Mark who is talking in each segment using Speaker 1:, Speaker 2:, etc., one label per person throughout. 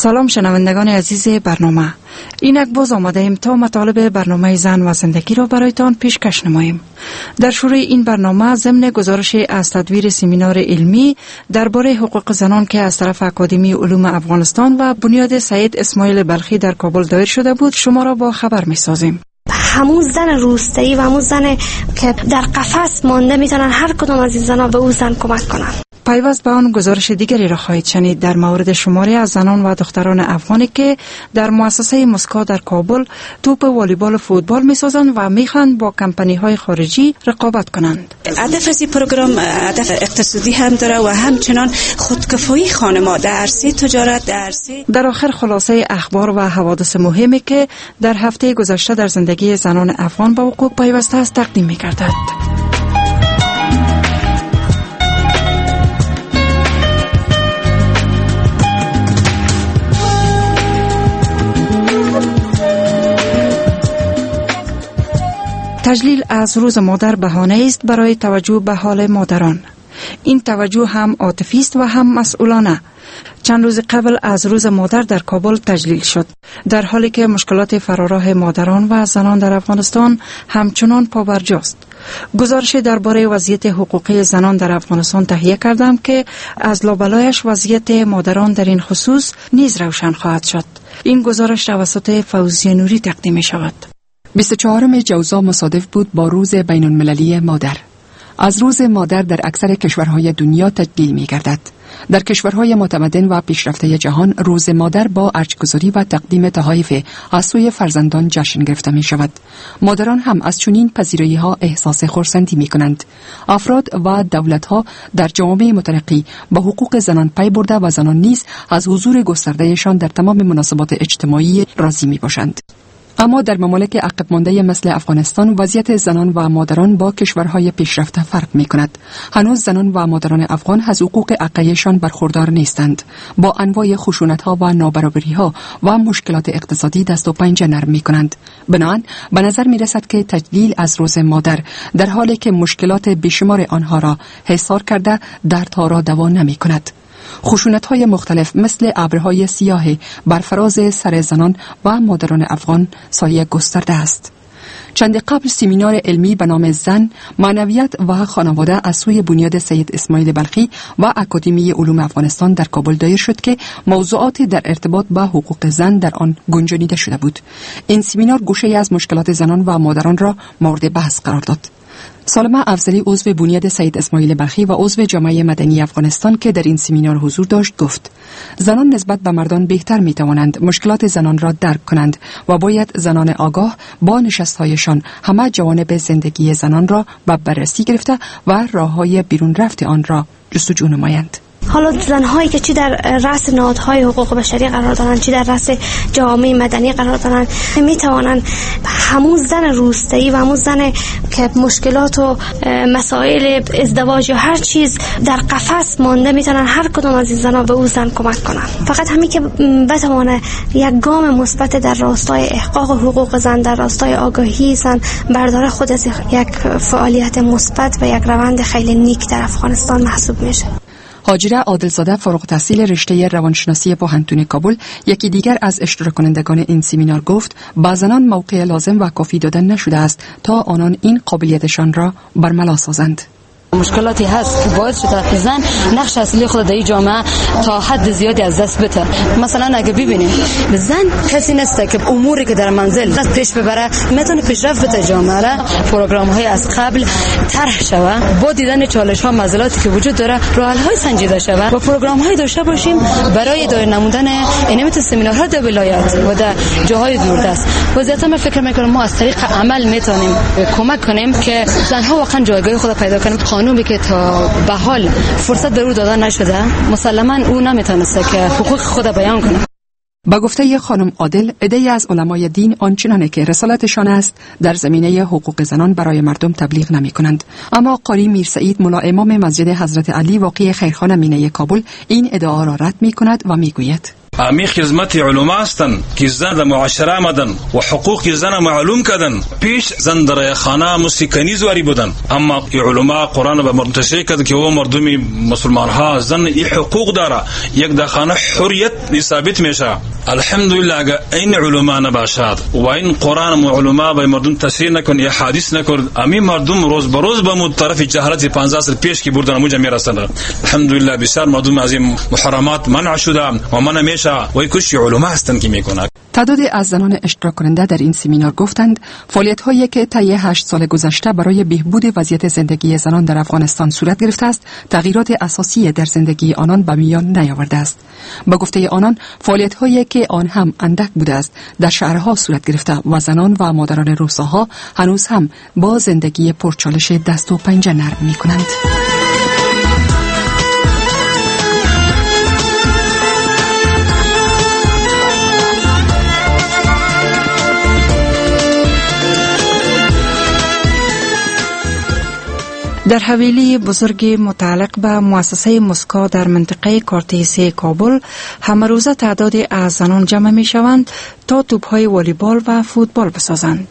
Speaker 1: سلام شنوندگان عزیز برنامه. اینک باز آمده ایم تا مطالب برنامه زن و زندگی را برایتان پیشکش نماییم. در شروع این برنامه ضمن گزارش از تدویر سمینار علمی درباره حقوق زنان که از طرف اکادمی علوم افغانستان و بنیاد سید اسماعیل بلخی در کابل دایر شده بود شما را با خبر می‌سازیم.
Speaker 2: همون زن روستایی و همون زن که در قفس مانده میتونن هر کدوم از این زنها به او زن کمک کنن.
Speaker 1: پیوست به آن گزارش دیگری را خواهید شنید در مورد شماری از زنان و دختران افغانی که در مؤسسه مسکا در کابل توپ والیبال و فوتبال میسازند و میخواهند با کمپانی های خارجی رقابت کنند.
Speaker 3: هدف از این پروگرام هدف اقتصادی هم داره و همچنان خودکفایی خانم‌ها در عرصه تجارت
Speaker 1: در آخر خلاصه اخبار و حوادث مهمی که در هفته گذشته در زندگی زنان افغان با حقوق پیوسته است تقدیم می‌گردد. تجلیل از روز مادر بهانه است برای توجه به حال مادران. این توجه هم عاطفی است و هم مسئولانه. چند روز قبل از روز مادر در کابل تجلیل شد، در حالی که مشکلات فراراه مادران و زنان در افغانستان همچنان پابرجاست. گزارش درباره وضعیت حقوقی زنان در افغانستان تهیه کردم که از لابلایش وضعیت مادران در این خصوص نیز روشن خواهد شد. این گزارش توسط فوزیه نوری تقدیم می شود.
Speaker 4: 24 جوزا مصادف بود با روز بین المللی مادر. از روز مادر در اکثر کشورهای دنیا تجلیل می گردد. در کشورهای متمدن و پیشرفته جهان روز مادر با ارج‌گذاری و تقدیم تحایف از سوی فرزندان جشن گرفته می شود. مادران هم از چنین پذیرایی ها احساس خرسندی می کنند. افراد و دولت ها در جوامع مترقی با حقوق زنان پی برده و زنان نیز از حضور گستردهشان در تمام مناسبات اجتماعی راضی می باشند. اما در ممالک عقب مانده مثل افغانستان وضعیت زنان و مادران با کشورهای پیشرفته فرق می کند. هنوز زنان و مادران افغان از حقوق حقیقیشان برخوردار نیستند. با انواع خشونت‌ها و نابرابری‌ها و مشکلات اقتصادی دست و پنجه نرم می کنند. بنابراین به نظر می رسد که تجلیل از روز مادر در حالی که مشکلات بیشمار آنها را حصار کرده دردها را دوا نمی کند. خشونت‌های مختلف مثل ابرهای سیاه بر فراز سر زنان و مادران افغان سایه گسترده است. چند قبل سمینار علمی به نام زن، معنویت و خانواده از سوی بنیاد سید اسماعیل بلخی و اکادمی علوم افغانستان در کابل دایر شد که موضوعات در ارتباط با حقوق زن در آن گنجانیده شده بود. این سمینار گوشه‌ای از مشکلات زنان و مادران را مورد بحث قرار داد. سالمه افضلی عضو بنیاد سید اسماعیل بلخی و عضو جامعه مدنی افغانستان که در این سمینار حضور داشت گفت: زنان نسبت به مردان بهتر می توانند مشکلات زنان را درک کنند و باید زنان آگاه با نشست‌هایشان همه جوانب زندگی زنان را به بررسی گرفته و راه‌های بیرون رفت آن را جستجو نمایند.
Speaker 2: حالا زنهایی که چی در رأس نهادهای حقوق بشری قرار دارن، چی در رأس جامعه مدنی قرار دارن، میتوانن همون زن روستایی و همون زن که مشکلات و مسائل ازدواج یا هر چیز در قفس مانده میتونن هر کدوم از این زنها به او زن کمک کنن. فقط همین که بتوانه یک گام مثبت در راستای احقاق حقوق زن، در راستای آگاهی زن برداره، خود از یک فعالیت مثبت و یک روند خیلی نیک در افغانستان محسوب میشه.
Speaker 4: هاجره عادلزاده فارغ التحصیل رشته روانشناسی پوهنتون کابل یکی دیگر از اشتراک کنندگان این سمینار گفت با زنان موقع لازم و کافی دادن نشده است تا آنان این قابلیتشان را برملا سازند.
Speaker 5: مشکلاتی هست که باعث شده زن نقش اصلی خود در جامعه تا حد زیادی از دست بده. مثلا اگه ببینیم زن کسی نیست که اموری که در منزل دست پیش ببره میتونه پیشرفت بده جامعه را. پروگرام‌های از قبل طرح شوه با دیدن چالش‌ها معضلاتی که وجود داره راه حل‌های سنجیده شوه و پروگرام‌های داشته باشیم برای دایر نمودن این سمینارها در ولایت و در جاهای دوردست. وضعیت من فکر می‌کنم ما از طریق عمل میتونیم کمک کنیم که زن‌ها واقعا جایگاه خود پیدا کنند. خانومی که تا به حال فرصت به او داده نشده مسلماً او نمیتونسته که حقوق خود بیان کنه.
Speaker 4: با گفته خانم عادل، عده‌ای از علمای دین آنچنانه که رسالتشان است در زمینه حقوق زنان برای مردم تبلیغ نمی کنند. اما قاری میرسعید ملا امام مسجد حضرت علی واقع خیرخانه مینه کابل این ادعا را رد می کند و می گوید:
Speaker 6: امی خدمت علما هستند که زن در معاشره آمدن و حقوق زن معلوم کردن. پیش زن در خانه موسیقی زواری بودن، اما علما قرآن به مردم تشریح کرد که او مردم مسلمان ها زن این حقوق داره، یک در خانه حریت ثابت میشه. الحمدلله اگر این علما نباشد و این قرآن و علما به مردم تشریح نکن یا حدیث نکرد، امی مردم روز به روز به طرف جهالت 50 سال پیش که بردن موجه میرسند. الحمدلله بسیار مردم از این محرمات منع شده و منع میشه و کش علما هستند که میکنند.
Speaker 4: تعدادی از زنان اشتراک کننده در این سمینار گفتند فعالیت‌هایی که طی 8 سال گذشته برای بهبود وضعیت زندگی زنان در افغانستان صورت گرفته است، تغییرات اساسی در زندگی آنان به میان نیاورده است. با گفته آنان، فعالیت‌هایی که آن هم اندک بوده است در شهرها صورت گرفته و زنان و مادران روستاها هنوز هم با زندگی پرچالش دست و پنجه نرم می‌کنند.
Speaker 1: در حویلی بزرگ متعلق به مؤسسه مسکا در منطقه کارتیسی کابل همه روزه تعدادی از زنان جمع می شوند تا توپ‌های والیبال و فوتبال بسازند.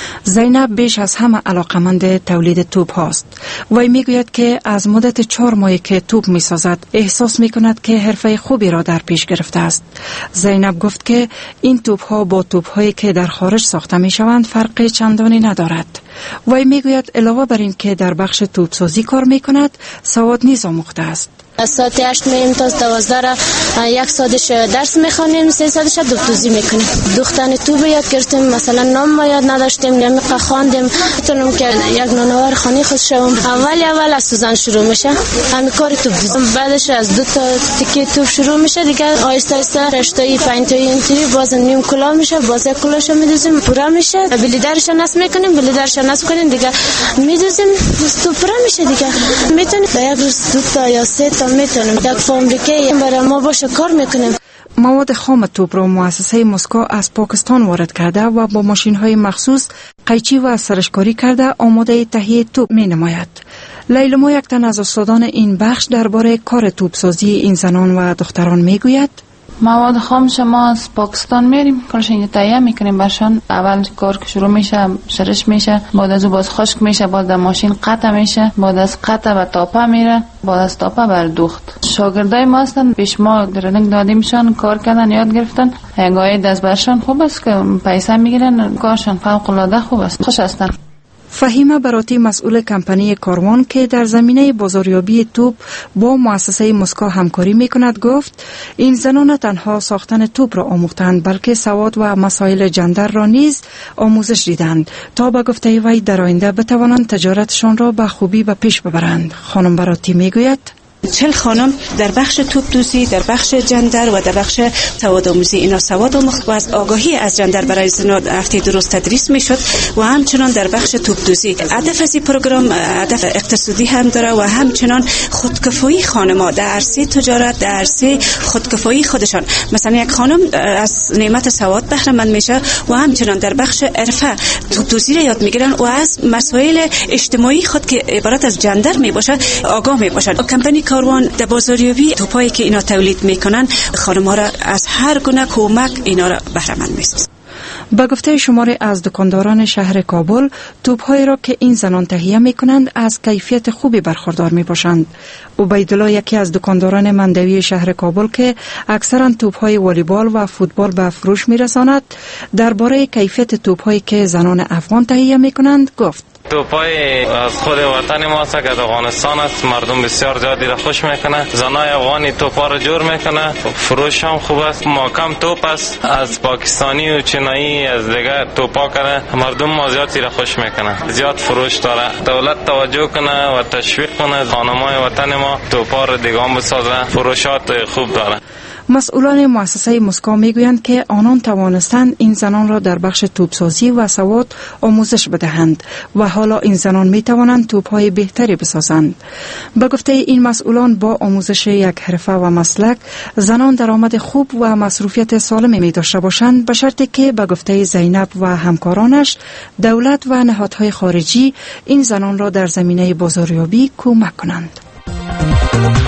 Speaker 1: زینب بیش از همه علاقمند تولید توپ هاست. وی می گوید که از مدت 4 ماهی که توپ می سازد احساس می کند که حرفه خوبی را در پیش گرفته است. زینب گفت که این توپ ها با توپ هایی که در خارج ساخته می شوند فرق چندانی ندارد. وی می گوید علاوه بر این که در بخش توپ سازی کار می کند، سواد نیز آموخته است.
Speaker 7: از ساعت 8 میریم تا 12 را 1 ساعتش درس میخوانیم، 3 ساعتش دوپتوزی میکنیم. دوختن توپ یاد گرفتیم، مثلا نام ما یاد نداشتیم، نمیقه خواندیم. میتونم که یک نانوار خانی خود شوم. اول از سوزن شروع میشه، همین کار توپ. بعدش از 2 تا تیکه توپ شروع میشه، دیگه آهسته آهسته رشته‌ای 5 تا اینطوری باز نیم کلا میشه، باز کلاش میدوزیم پورا میشه. بلیدرش نصب میکنیم، بلیدرش نصب کنیم دیگه میدوزیم، توپ پورا میشه دیگه. میتونیم یک روز 2 تا یا 3 تا میتونیم یک فابریکه برای ما باشه کار میکنیم.
Speaker 1: مواد خام توپ را مؤسسه مسکو از پاکستان وارد کرده و با ماشین‌های مخصوص قیچی و سرشکاری کرده آماده تهیه توپ می نماید. لیلما یک تن از استادان این بخش درباره کار توپ سازی این زنان و دختران می گوید.
Speaker 8: مواد خام شما از پاکستان میریم، کارش اینجا تهیه میکنیم برشان. اول کار که شروع میشه شرش میشه، بعد از باز خشک میشه، بعد در ماشین قطع میشه، بعد از قطع به تاپه میره، بعد از تاپه بر دوخت. شاگردای ما هستن، پیش ما درنگ دادیمشان، کار کردن، یاد گرفتن. هنگامی دست برشان خوب است که پیسه میگیرن، کارشان فوق العاده خوب است، خوش هستن.
Speaker 1: فهیمه براتی مسئول کمپانی کاروان که در زمینه بازاریابی توپ با مؤسسه مسکا همکاری میکند گفت این زنان تنها ساختن توپ را آموختند بلکه سواد و مسائل جندر را نیز آموزش دیدند تا به گفته وی در آینده بتوانند تجارتشان را به خوبی به پیش ببرند. خانم براتی میگوید
Speaker 3: 40 خانم در بخش توپ دوزی، در بخش جندر و در بخش سواد آموزی اینا سواد آموخت و از آگاهی از جندر برای زنان هفته درست تدریس میشد و همچنان در بخش توپ دوزی. هدف از این پروگرام هدف اقتصادی هم داره و همچنان خودکفایی خانم‌ها در عرصه تجارت، در عرصه خودکفایی خودشان. مثلا یک خانم از نعمت سواد بهره مند میشه و همچنان در بخش حرفه توپ دوزی را یاد میگیرن و از مسائل اجتماعی خود که عبارت از جندر میباشه آگاه میباشن. کمپانی کاروان در بازاریابی توپایی که اینا تولید میکنن خانم‌ها را از هر گونه کمک اینا را بهره مند میسازن.
Speaker 1: با گفته شماری از دکانداران شهر کابل، توپ‌هایی را که این زنان تهیه می‌کنند از کیفیت خوبی برخوردار می‌باشند. عبیدالله یکی از دکانداران مندوی شهر کابل که اکثراً توپ‌های والیبال و فوتبال به فروش می‌رساند، درباره کیفیت توپ‌هایی که زنان افغان تهیه می‌کنند گفت:
Speaker 9: توپای از خود وطن ما است که افغانستان است، مردم بسیار زیادی را خوش میکنه. زنای افغانی توپا را جور میکنه، فروش هم خوب است، محکم توپ است. از پاکستانی و چینایی از دیگه توپا کنه، مردم ما زیادی را خوش میکنه، زیاد فروش داره. دولت توجه کنه و تشویق کنه خانمای وطن ما توپا را دیگه هم بسازه، فروشات خوب داره.
Speaker 1: مسئولان مؤسسه مسکا میگویند که آنان توانستند این زنان را در بخش توپسازی و سواد آموزش بدهند و حالا این زنان می توانند توپ‌های بهتری بسازند. به گفته این مسئولان با آموزش یک حرفه و مسلک زنان درآمد خوب و مصروفیت سالمی می داشته باشند، به شرطی که به گفته زینب و همکارانش دولت و نهادهای خارجی این زنان را در زمینه بازاریابی کمک کنند.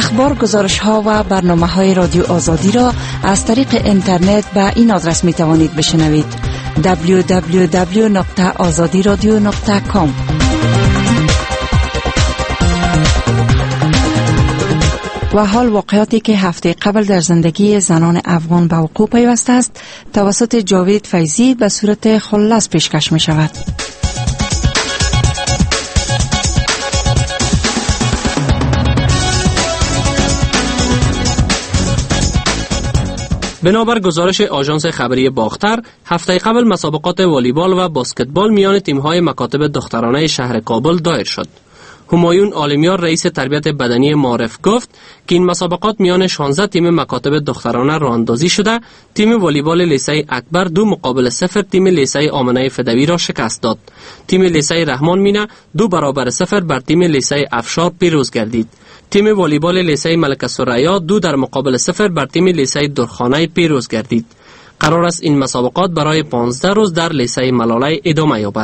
Speaker 1: اخبار، گزارش ها و برنامه های رادیو آزادی را از طریق اینترنت به این آدرس می توانید بشنوید: www.azadiradio.com. و حال واقعاتی که هفته قبل در زندگی زنان افغان به وقوع پیوسته است توسط جاوید فیضی به صورت خلاص پیشکش می شود.
Speaker 10: بنابر گزارش آژانس خبری باختر، هفته قبل مسابقات والیبال و بسکتبال میان تیم‌های مکاتب دخترانه شهر کابل دایر شد. همایون عالمیار رئیس تربیت بدنی معارف گفت که این مسابقات میان 16 تیم مکاتب دخترانه راه اندازی شده. تیم والیبال لیسه اکبر 2-0 تیم لیسه آمنه فدوی را شکست داد. تیم لیسه رحمان مینه 2-0 بر تیم لیسه افشار پیروز گردید. تیم والیبال لیسه ملک ثریا 2-0 بر تیم لیسه درخانه پیروز گردید. قرار است این مسابقات برای 15 روز در لیسه ملاله ادامه یابد.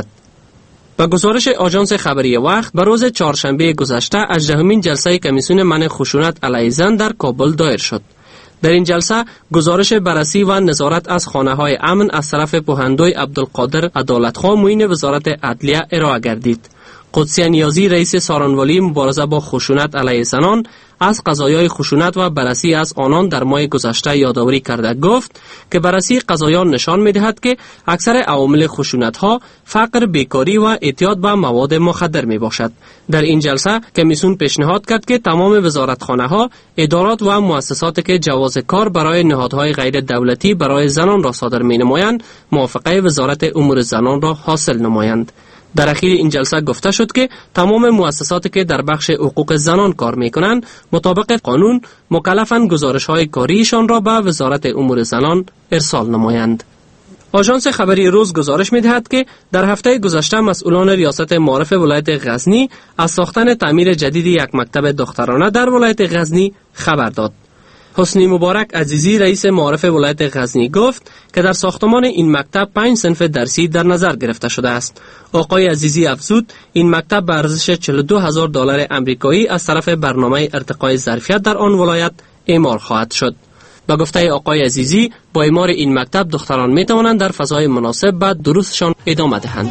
Speaker 10: با گزارش آژانس خبری وقت، به روز چهارشنبه گذشته 18مین جلسه کمیسیون منع خشونت علیه زن در کابل دایر شد. در این جلسه گزارش بررسی و نظارت از خانه‌های امن از طرف پوهندوی عبدالقادر عدالتخواه معین وزارت عدلیه ارائه گردید. قدسی نیازی رئیس سارانوالی مبارزه با خشونت علیه زنان از قضایای خشونت و بررسی از آنان در ماه گذشته یادآوری کرده گفت که بررسی قضایان نشان می‌دهد که اکثر عوامل خشونت‌ها فقر، بیکاری و اعتیاد به مواد مخدر میباشد. در این جلسه کمیسیون پیشنهاد کرد که تمام وزارتخانه‌ها، ادارات و مؤسساتی که جواز کار برای نهادهای غیر دولتی برای زنان را صادر می‌نمایند، موافقه وزارت امور زنان را حاصل نمایند. در اخیر این جلسه گفته شد که تمام مؤسساتی که در بخش حقوق زنان کار میکنند مطابق قانون مکلفند گزارش‌های کاریشان را به وزارت امور زنان ارسال نمایند. آژانس خبری روز گزارش می‌دهد که در هفته گذشته مسئولان ریاست معارف ولایت غزنی از ساختن تعمیر جدید یک مکتب دخترانه در ولایت غزنی خبر داد. حسنی مبارک عزیزی رئیس معارف ولایت غزنی گفت که در ساختمان این مکتب 5 صنف درسی در نظر گرفته شده است. آقای عزیزی افزود این مکتب به ارزش $42,000 آمریکایی از طرف برنامه ارتقای ظرفیت در آن ولایت اعمار خواهد شد. با گفته آقای عزیزی با اعمار این مکتب دختران می توانند در فضای مناسب به دروسشان ادامه دهند.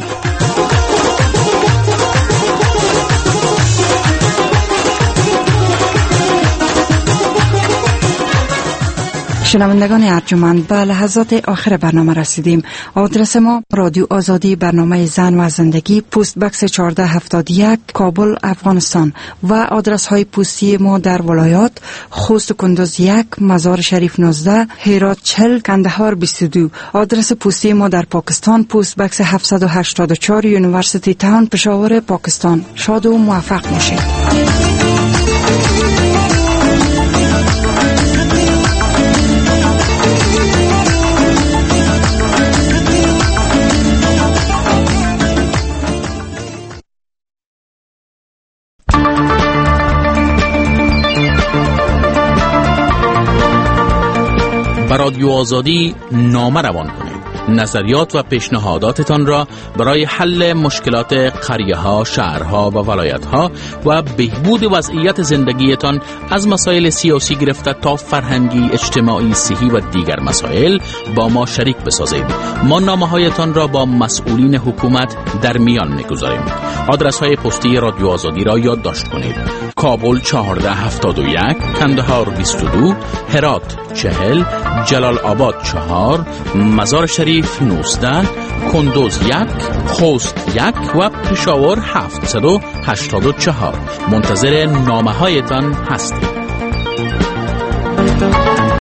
Speaker 1: شنوندگان ارجمند، به لحظات آخر برنامه رسیدیم. آدرس ما: رادیو آزادی، برنامه زن و زندگی، پست بکس 1471، کابل، افغانستان. و آدرس های پستی ما در ولایات: خوست کندوز 1، مزار شریف 19، هرات 40، کندهار 22. آدرس پستی ما در پاکستان: پست بکس 784، یونیورسیتی تاون، پشاور، پاکستان. شاد و موفق باشید.
Speaker 11: رادیو آزادی نامه روان کنید. نظریات و پیشنهاداتتان را برای حل مشکلات قریه‌ها، شهرها و ولایت‌ها و بهبود وضعیت زندگیتان از مسائل سیاسی گرفته تا فرهنگی، اجتماعی، صحی و دیگر مسائل با ما شریک بسازید. ما نامه‌هایتان را با مسئولین حکومت در میان می‌گذاریم. آدرس‌های پستی رادیو آزادی را یادداشت کنید: کابل 1471، کندهار 22، هرات 40، جلال آباد 4، مزار شریف 19، کندوز 1، خوست 1 و پشاور 784. منتظر نامه هایتان هستیم.